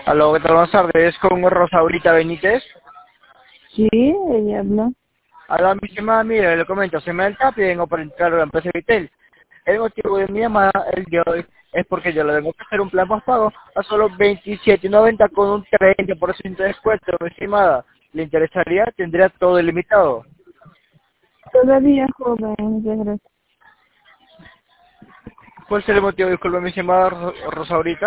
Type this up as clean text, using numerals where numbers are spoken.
Aló, ¿qué tal? Buenas tardes, con Rosaurita Benítez. Sí, ella habla. Hola, mi estimada, mire, le comento, se me da el TAP y vengo para entrar a la empresa Vitel. El motivo de mi llamada el día de hoy es porque yo le tengo que hacer un plan más pago a solo 27.90 con un 30% de descuento, mi estimada. ¿Le interesaría? Tendría todo ilimitado. Todavía joven, muchas gracias. ¿Cuál sería el motivo? Disculpe, mi estimada Rosaurita.